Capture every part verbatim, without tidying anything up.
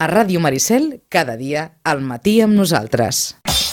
A Ràdio Maricel, cada dia, al matí amb nosaltres.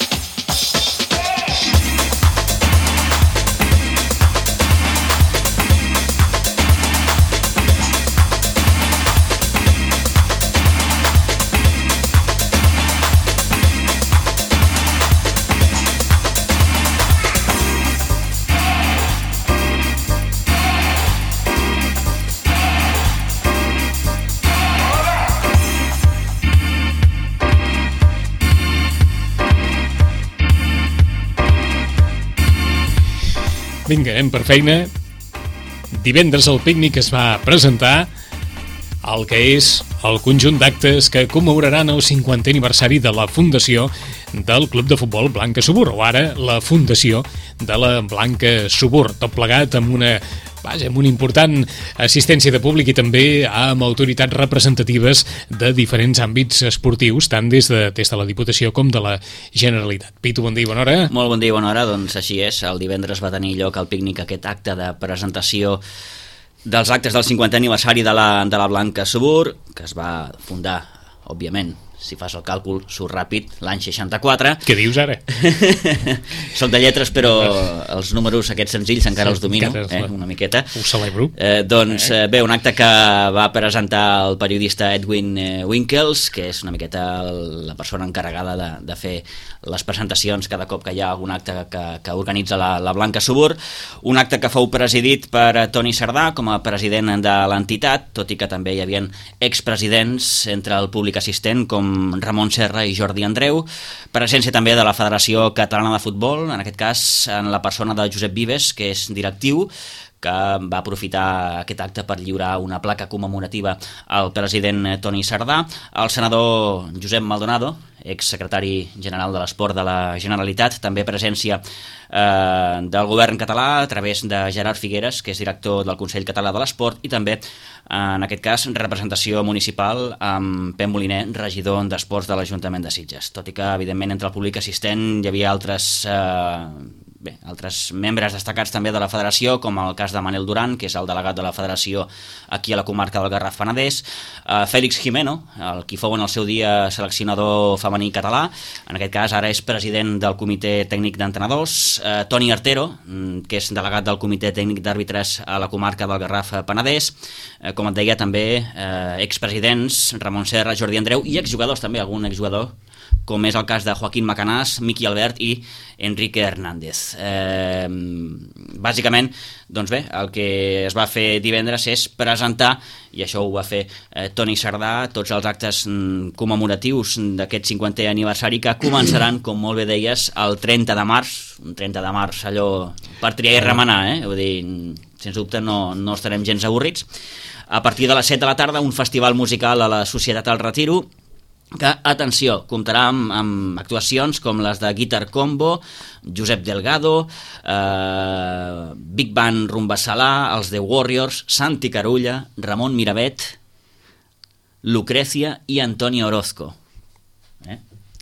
Vinga, anem per feina. Divendres el pícnic es va presentar el que és el conjunt d'actes que commemoraran el cinquantè aniversari de la fundació del Club de Futbol Blanca Subur, o ara la fundació de la Blanca Subur, tot plegat amb una, vaja, amb una important assistència de públic i també amb autoritats representatives de diferents àmbits esportius, tant des de, des de la Diputació com de la Generalitat. Pitu, bon dia i bona hora. Molt bon dia i bona hora, doncs així és, el divendres va tenir lloc al pícnic aquest acte de presentació dels actes del cinquantè aniversari de la, de la Blanca Subur, que es va fundar, òbviament, si fas el càlcul, surt ràpid, l'any seixanta-quatre. Què dius ara? Soc de lletres, però els números aquests senzills encara sí, els domino, eh, una miqueta. Ho celebro. Eh, doncs eh, bé, un acte que va presentar el periodista Edwin eh, Winkels, que és una miqueta la persona encarregada de, de fer les presentacions cada cop que hi ha algun acte que, que organitza la, la Blanca Subur. Un acte que fou presidit per Toni Sardà com a president de l'entitat, tot i que també hi havia expresidents entre el públic assistent com Ramon Serra i Jordi Andreu, presència també de la Federació Catalana de Futbol, en aquest cas en la persona de Josep Vives, que és directiu, que va aprofitar aquest acte per lliurar una placa commemorativa al president Toni Sardà, al senador Josep Maldonado, exsecretari general de l'Esport de la Generalitat, també presència eh, del govern català a través de Gerard Figueres, que és director del Consell Català de l'Esport, i també, en aquest cas, representació municipal amb Pep Moliner, regidor d'Esports de l'Ajuntament de Sitges. Tot i que, evidentment, entre el públic assistent hi havia altres... Eh, Bé, altres membres destacats també de la federació, com el cas de Manel Duran, que és el delegat de la federació aquí a la comarca del Garraf-Penedès, eh, Fèlix Jimeno, el qui fou en el seu dia seleccionador femení català, en aquest cas ara és president del comitè tècnic d'entrenadors, eh, Toni Artero, que és delegat del comitè tècnic d'àrbitres a la comarca del Garraf-Penedès, eh, com et deia també eh, expresidents Ramon Serra, Jordi Andreu i exjugadors també, algun exjugador, com és el cas de Joaquín Macanàs, Miqui Albert i Enrique Hernández. Eh, bàsicament, doncs bé, el que es va fer divendres és presentar, i això ho va fer eh, Toni Sardà, tots els actes mm, commemoratius d'aquest cinquantè aniversari que començaran, com molt bé deies, el trenta de març, un trenta de març allò per triar i remenar, eh? Vull dir, sens dubte no, no estarem gens avorrits. A partir de les set de la tarda, un festival musical a la Societat al Retiro, que, atenció, comptarà amb, amb actuacions com les de Guitar Combo, Josep Delgado, eh, Big Band Rumbassalà, els The Warriors, Santi Carulla, Ramon Miravet, Lucrecia i Antonio Orozco. Eh?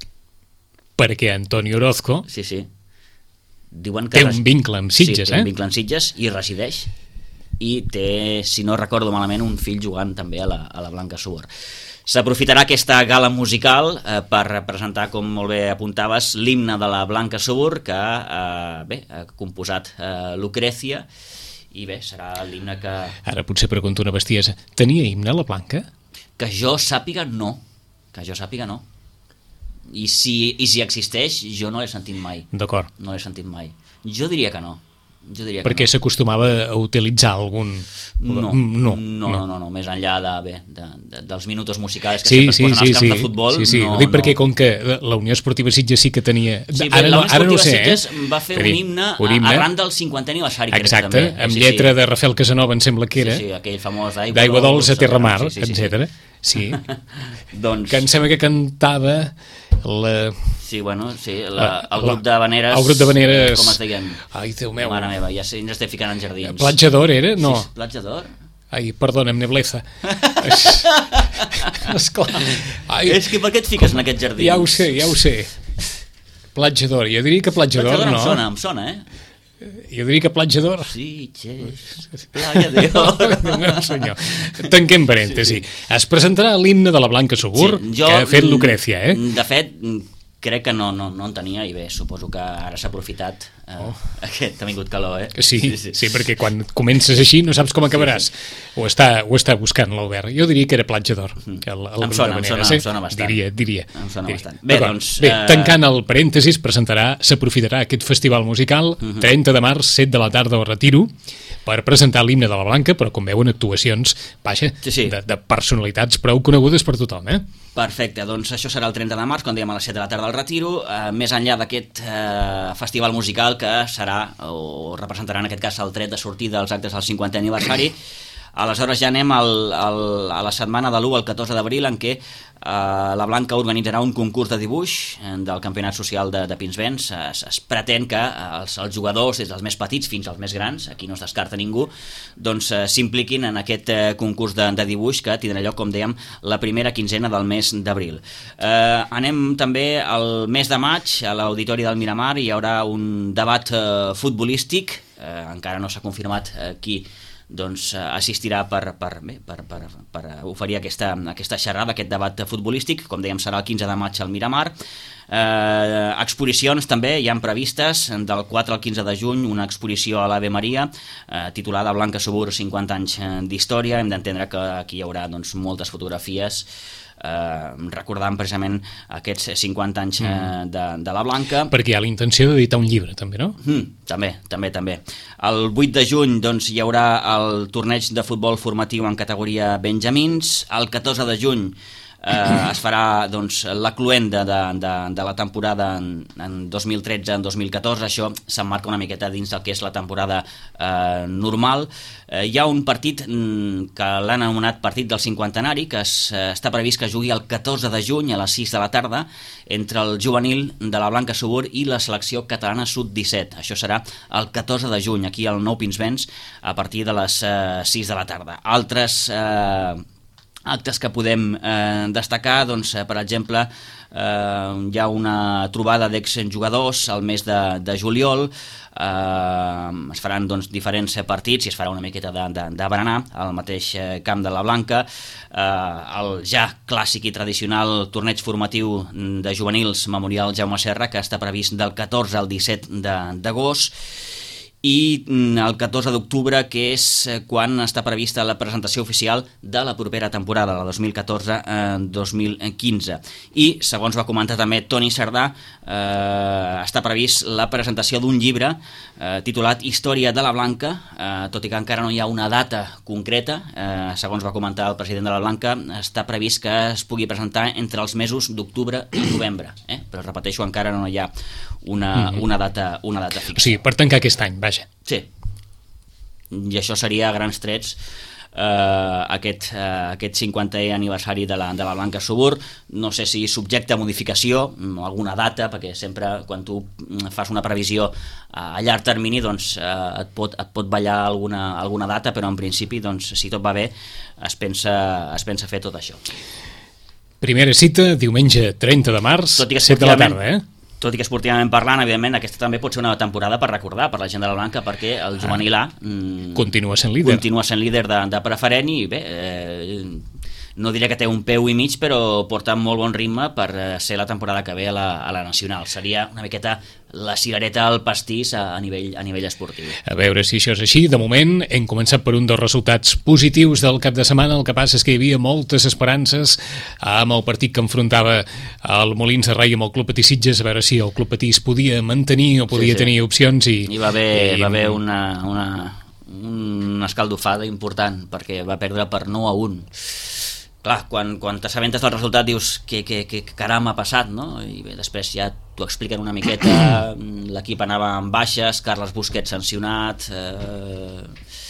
Perquè Antonio Orozco sí, sí. Diuen que té un vincle amb Sitges, sí, té eh? un vincle amb Sitges i resideix. I té, si no recordo malament, un fill jugant també a la, a la Blanca Subur. S'aprofitarà aquesta gala musical eh, per representar, com molt bé apuntaves, l'himne de la Blanca Subur, que eh, bé, ha composat eh, Lucrecia, i bé, serà l'himne que... Ara potser pregunto una bestiesa. Tenia himne la Blanca? Que jo sàpiga, no. Que jo sàpiga, no. I si, i si existeix, jo no l'he sentit mai. D'acord. No l'he sentit mai. Jo diria que no. Jo diria que perquè no. S'acostumava a utilitzar algun... No, no, no, no, no, no, no. Més enllà de, bé, de, de, dels minutos musicals que sí, sempre es sí, posen sí, als camps sí, de futbol. Sí, sí, no, ho dic perquè no. com que la Unió Esportiva Sitges sí que tenia... Sí, ara la no, Unió ara no Esportiva sé, Sitges eh? va fer dir, un himne, un himne arran del cinquantè aniversari. Exacte, crec, també. amb sí, lletra sí. de Rafael Casanova, em sembla que era. Sí, sí, aquell famós d'Aigua, d'Aigua Dols a Terra Mar, sí, sí, sí, etcètera. Sí. doncs... Que em sembla que cantava la... Sí, bueno, sí, la, el grup de Veneres... El grup de Veneres... Com es deien? Ai, Déu meu. Mare meva, ja ens estem ficant en jardins. Platja d'Or era? No. Sí, Platja d'Or? Ai, perdona'm, Nebleza. Esclar. Ai, és que per què et fiques com... en aquest jardins? Ja ho sé, ja ho sé. Platja d'Or, jo diria que Platja d'Or no. Em sona, em sona, eh? Jo diria que Platja d'Or. Sí, Playa d'Or. No, senyor. Tanquem parèntesi. Es presentarà l'himne de la Blanca Subur, Sí, jo, que ha fet Lucrecia, eh? De fet, crec que no, no, no en tenia i bé, suposo que ara s'ha aprofitat. Eh, oh. Aquest ha vingut calor, eh? Sí, sí, sí. sí, perquè quan comences així no saps com acabaràs. Sí, sí. Ho, està, ho està buscant l'Albert. Jo diria que era Platja d'Or. Que el, el em, sona, maneres, em, sona, eh? em sona bastant. Diria, diria. Em sona diria. bastant. Bé, doncs... Bé, eh... tancant el parèntesis, presentarà, s'aprofitarà aquest festival musical, uh -huh. trenta de març, set de la tarda al Retiro, per presentar l'himne de la Blanca, però com veuen actuacions, vaja, sí, sí. De, de personalitats prou conegudes per tothom, eh? Perfecte, doncs això serà el trenta de març, com dèiem, a les set de la tarda al Retiro, eh, més enllà d'aquest eh, festival musical que serà, o representarà en aquest cas el tret de sortida dels actes del cinquantè aniversari. Aleshores ja anem al, al, a la setmana de l'u al catorze d'abril, en què eh, la Blanca organitzarà un concurs de dibuix del Campionat Social de, de Pinsbens. Es, es pretén que els, els jugadors, des dels més petits fins als més grans, aquí no es descarta ningú, doncs eh, s'impliquin en aquest eh, concurs de, de dibuix que tindrà lloc, com dèiem, la primera quinzena del mes d'abril. Eh, anem també al mes de maig, a l'Auditori del Miramar, hi haurà un debat eh, futbolístic, eh, encara no s'ha confirmat eh, qui doncs assistirà per, per, bé, per, per, per oferir aquesta, aquesta xerrada, aquest debat futbolístic, com dèiem serà el quinze de maig al Miramar. Eh, exposicions també hi han previstes, del quatre al quinze de juny una exposició a l'Ave Maria eh, titulada Blanca Subur, cinquanta anys d'història. Hem d'entendre que aquí hi haurà doncs, moltes fotografies Eh, recordant precisament aquests cinquanta anys eh, de, de la Blanca, perquè hi ha la intenció d'editar un llibre també, no? Mm, també, també, també. El vuit de juny doncs, hi haurà el torneig de futbol formatiu en categoria Benjamins. El catorze de juny eh, es farà doncs, la cluenda de, de, de la temporada en, en dos mil tretze en dos mil catorze. Això s'emmarca una miqueta dins del que és la temporada eh, normal. Eh, hi ha un partit mm, que l'han anomenat partit del cinquantenari, que es, eh, està previst que jugui el catorze de juny a les sis de la tarda entre el juvenil de la Blanca Subur i la selecció catalana sub disset. Això serà el catorze de juny aquí al Nou Pinsbens a partir de les eh, sis de la tarda. Altres eh, actes que podem eh, destacar, doncs, eh, per exemple, eh, hi ha una trobada d'exjugadors al mes de, de juliol. Eh, es faran doncs, diferents partits i es farà una miqueta de, de, de berenar al mateix camp de la Blanca. Eh, el ja clàssic i tradicional torneig formatiu de juvenils Memorial Jaume Serra, que està previst del catorze al disset d'agost, i el catorze d'octubre, que és quan està prevista la presentació oficial de la propera temporada, la dos mil catorze dos mil quinze. I, segons va comentar també Toni Cerdà, eh, està previst la presentació d'un llibre eh, titulat Història de la Blanca, eh, tot i que encara no hi ha una data concreta. Eh, segons va comentar el president de la Blanca, està previst que es pugui presentar entre els mesos d'octubre i novembre, eh? Però repeteixo, encara no hi ha una, una, data, una data fixa. O sigui, per tancar aquest any, vaja. Sí. I això seria a grans trets eh, aquest, eh, aquest cinquantè aniversari de la, de la Blanca Subur. No sé si subjecte a modificació, alguna data, perquè sempre quan tu fas una previsió a llarg termini doncs, eh, et, pot, et pot ballar alguna, alguna data, però en principi, doncs, si tot va bé, es pensa, es pensa fer tot això. Primera cita, diumenge trenta de març, set de la tarda, eh? Tot i que esportivament parlant, evidentment, aquesta també pot ser una temporada per recordar per la gent de la Blanca, perquè el juvenil A mm, continua sent líder. Continua sent líder de, de preferent i bé, eh, no diré que té un peu i mig, però porta molt bon ritme per ser la temporada que ve a la, a la nacional. Seria una miqueta la cigareta al pastís a, a, nivell, a nivell esportiu. A veure si això és així. De moment hem començat per un dels resultats positius del cap de setmana. El que passa és que hi havia moltes esperances amb el partit que enfrontava el Molins de Rei amb el Club Patí Sitges, a veure si el Club Patí es podia mantenir o podia sí, sí. tenir opcions. I, I va haver, i... va haver una, una, una escaldofada important, perquè va perdre per nou a un. Clar, quan, quan t'assabentes del resultat dius que, que, que caram ha passat, no? I bé, després ja t'ho expliquen una miqueta. L'equip anava amb baixes, Carles Busquets sancionat, eh,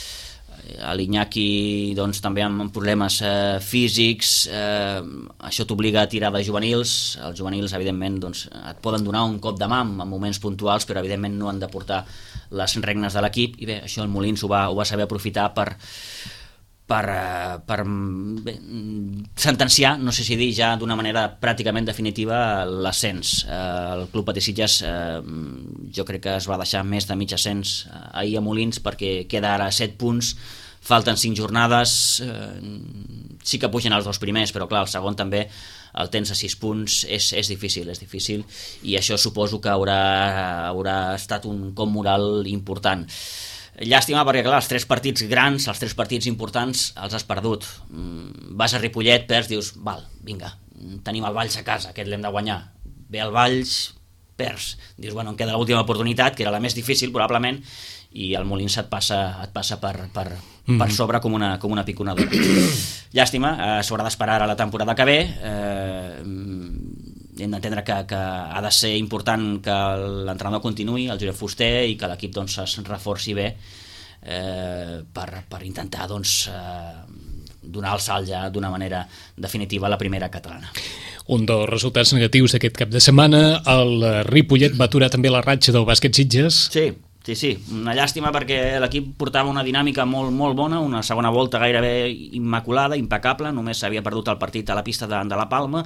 l'Iñaki doncs, també amb problemes eh, físics, eh, això t'obliga a tirar de juvenils. Els juvenils, evidentment, doncs, et poden donar un cop de mà en moments puntuals, però evidentment no han de portar les regnes de l'equip, i bé, això el Molins ho va, ho va saber aprofitar per per, per bé, sentenciar, no sé si dir ja d'una manera pràcticament definitiva, l'ascens. El Club Patí Sitges eh, jo crec que es va deixar més de mig ascens ahir a Molins, perquè queda ara set punts, falten cinc jornades, eh, sí que pugen els dos primers, però clar, el segon també el tens a sis punts, és, és difícil, és difícil, i això suposo que haurà, haurà estat un cop moral important. Llàstima perquè, clar, els tres partits grans, els tres partits importants, els has perdut. Vas a Ripollet, perds, dius, val, vinga, tenim el Valls a casa, aquest l'hem de guanyar. Ve el Valls, perds. Dius, bueno, em queda l'última oportunitat, que era la més difícil, probablement, i el Molins et passa, et passa per, per, mm. per sobre com una, com una piconadora. Llàstima, eh, s'haurà d'esperar a la temporada que ve, eh, hem d'entendre que, que ha de ser important que l'entrenador continuï, el Josep Fuster, i que l'equip doncs, es reforci bé eh, per, per intentar doncs, eh, donar el salt ja d'una manera definitiva a la primera catalana. Un dels resultats negatius d'aquest cap de setmana, el Ripollet va aturar també la ratxa del bàsquet Sitges. Sí, sí, sí, una llàstima perquè l'equip portava una dinàmica molt, molt bona, una segona volta gairebé immaculada, impecable, només s'havia perdut el partit a la pista de, de la Palma,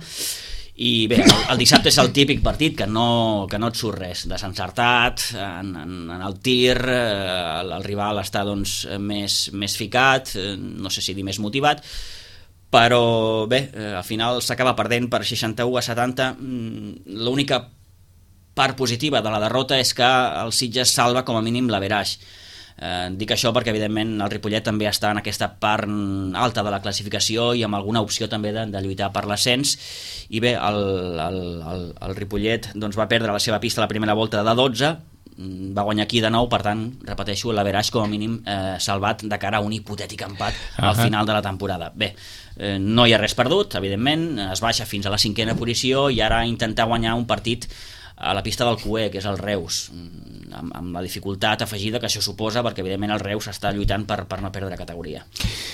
i bé, el, el dissabte és el típic partit que no, que no et surt res, desencertat en, en, en el tir, eh, el, el rival està doncs, més, més ficat, eh, no sé si dir més motivat, però bé, eh, al final s'acaba perdent per seixanta-u a setanta. L'única part positiva de la derrota és que el Sitges salva com a mínim l'averaix. Eh, dic això perquè evidentment el Ripollet també està en aquesta part alta de la classificació i amb alguna opció també de, de lluitar per l'ascens, i bé, el, el, el, el Ripollet doncs, va perdre la seva pista a la primera volta de dotze, va guanyar aquí de nou, per tant, repeteixo, l'averaix com a mínim eh, salvat de cara a un hipotètic empat uh-huh. al final de la temporada. Bé, eh, no hi ha res perdut, evidentment, es baixa fins a la cinquena posició i ara intentar guanyar un partit a la pista del Cué, que és el Reus, amb, amb la dificultat afegida que això suposa, perquè evidentment el Reus està lluitant per, per no perdre categoria.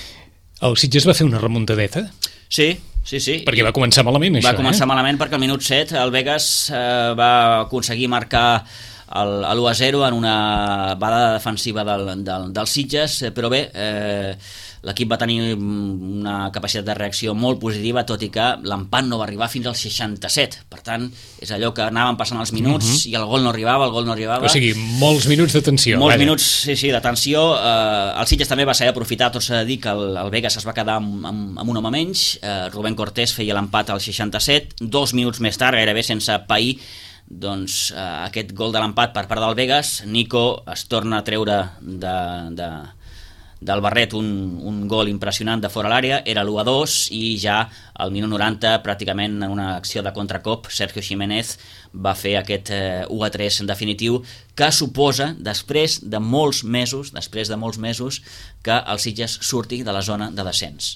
El Sitges va fer una remuntadeta? Sí, sí, sí. Perquè va començar malament, això, Va començar eh? malament perquè al minut set el Vegas eh, va aconseguir marcar l'u a zero en una bada defensiva del, del, del Sitges, però bé, eh, l'equip va tenir una capacitat de reacció molt positiva, tot i que l'empat no va arribar fins al seixanta-set. Per tant, és allò que anaven passant els minuts uh-huh. i el gol no arribava, el gol no arribava. O sigui, molts minuts de tensió. Molts vaja. minuts, sí, sí, de tensió. Eh, el Sitges també va saber aprofitar, tot s'ha de dir que el, el Vegas es va quedar amb, amb, amb un home menys. Eh, Rubén Cortés feia l'empat al seixanta-set, dos minuts més tard, gairebé sense pair, doncs eh, aquest gol de l'empat per part del Vegas. Nico es torna a treure de... de del barret un, un gol impressionant de fora l'àrea, era l'u a dos, i ja al minut noranta, pràcticament en una acció de contracop, Sergio Jiménez va fer aquest eh, u a tres definitiu, que suposa, després de molts mesos, després de molts mesos, que el Sitges surti de la zona de descens.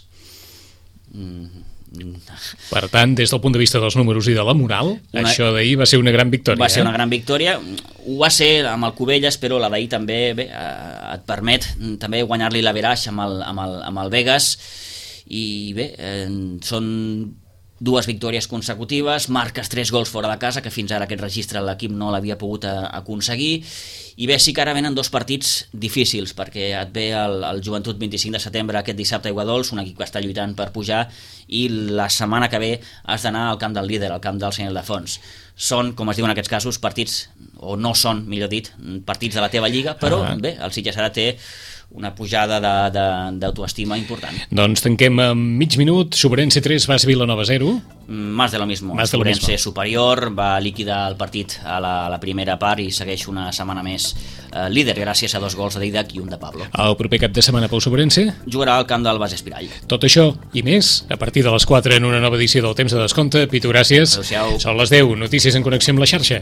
Mm. Per tant, des del punt de vista dels números i de la moral, una... això d'ahir va ser una gran victòria. Va ser eh? una gran victòria. Ho va ser amb el Cubelles, però la d'ahir també bé, et permet també guanyar-li l'averaix amb, el, amb, el, amb el Vegas, i bé, eh, són dues victòries consecutives, marques tres gols fora de casa, que fins ara aquest registre l'equip no l'havia pogut aconseguir, i bé, sí que ara venen dos partits difícils, perquè et ve el, el Joventut vint-i-cinc de setembre aquest dissabte a Aiguadols, un equip que està lluitant per pujar, i la setmana que ve has d'anar al camp del líder, al camp del Senyor Ildefons. Són, com es diu en aquests casos, partits, o no són, millor dit, partits de la teva lliga, però uh-huh. bé, el Sitges ara té una pujada d'autoestima important. Doncs tanquem amb mig minut. Sobrense tres, Bas Vilanova zero. Más de lo mismo. Más de lo Sobrense mismo. superior, va liquidar el partit a la, a la primera part i segueix una setmana més eh, líder gràcies a dos gols de Didac i un de Pablo. El proper cap de setmana pel Sobrense jugarà al camp del Bas Espirall. Tot això i més a partir de les quatre en una nova edició del Temps de Descompte. Pitu, gràcies. Adéu-siau. Són les deu, notícies en connexió amb la xarxa.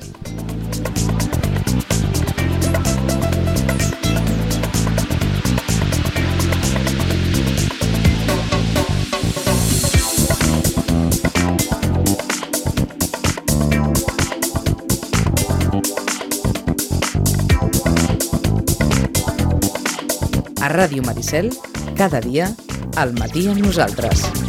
A Ràdio Maricel, cada dia, al matí amb nosaltres.